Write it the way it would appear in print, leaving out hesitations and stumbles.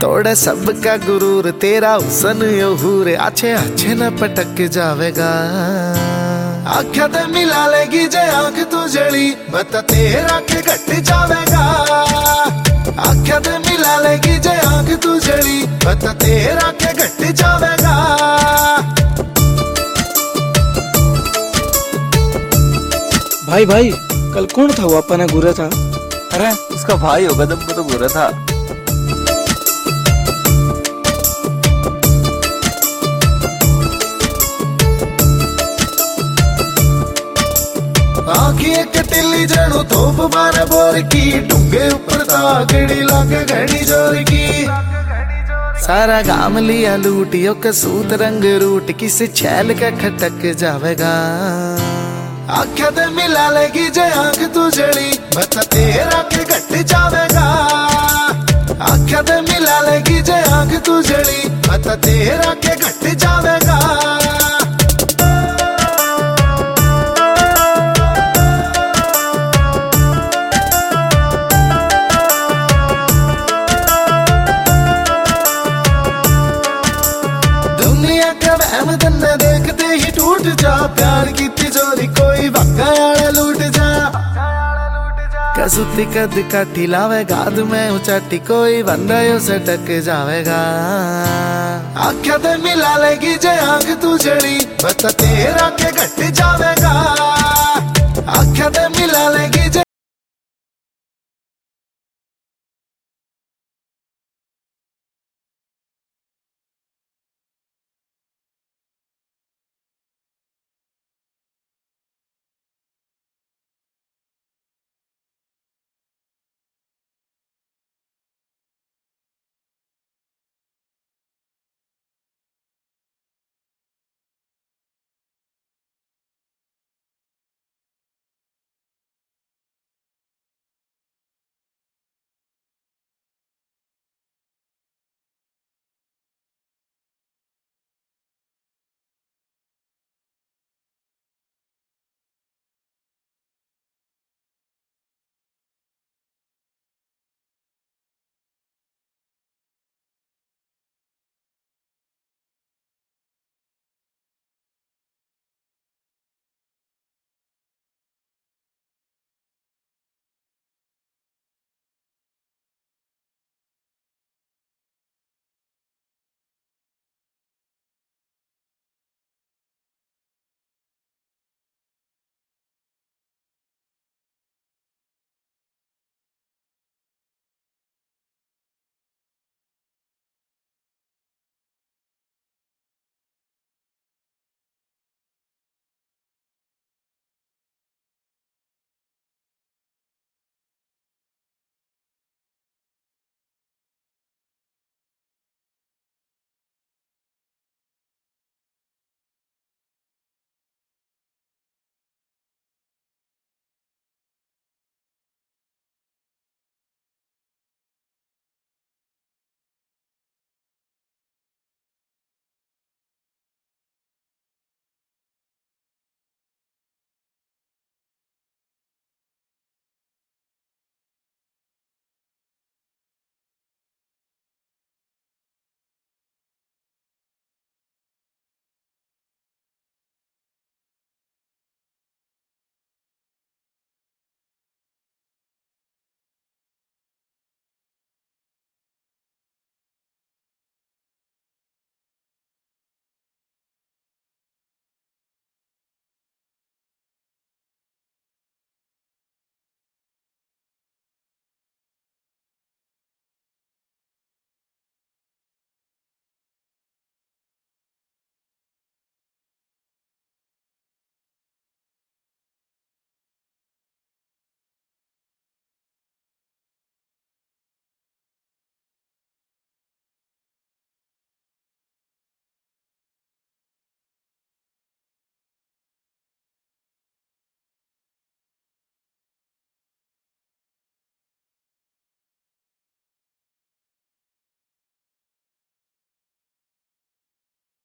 तोड़े सबका गुरूर तेरा हुसन यहूर अच्छे अच्छे न पटक जावेगा। आँखें ते मिला लेगी जे आँख तू जड़ी बता तेरा के घट जावेगा। आँखें ते मिला लेगी जे आँख तू जड़ी बता तेरा के घट जावेगा। भाई भाई कल कौन था वो अपना गुरु था? अरे उसका भाई होगा तब वो तो बुरा था। आँखी एक टिल्ली जड़ू तोप मारे बोर की डूंगे ऊपर तागड़ी लग घड़ी जोर की। सारा गाम लिया लूटियो के सूत रंग रूट किसी छैल के खटक जावेगा। आँखें ते मिला लेगी जे आँख तू जड़ी बता तेरा के घट जावेगा। आँखें ते मिला लेगी जे आँख तू जड़ी बता तेरा के घट जावेगा। दुनिया का वहम तन्ने देखते ही टूट जा। प्यार की तिजोरी कोई भक्का लूट जा। कसुती कद काठी लावे गाद में उचाटी कोई बंदा से टक जावेगा। आँखें ते मिला लेगी जे आँख तू जड़ी बता तेरा के घट जावेगा।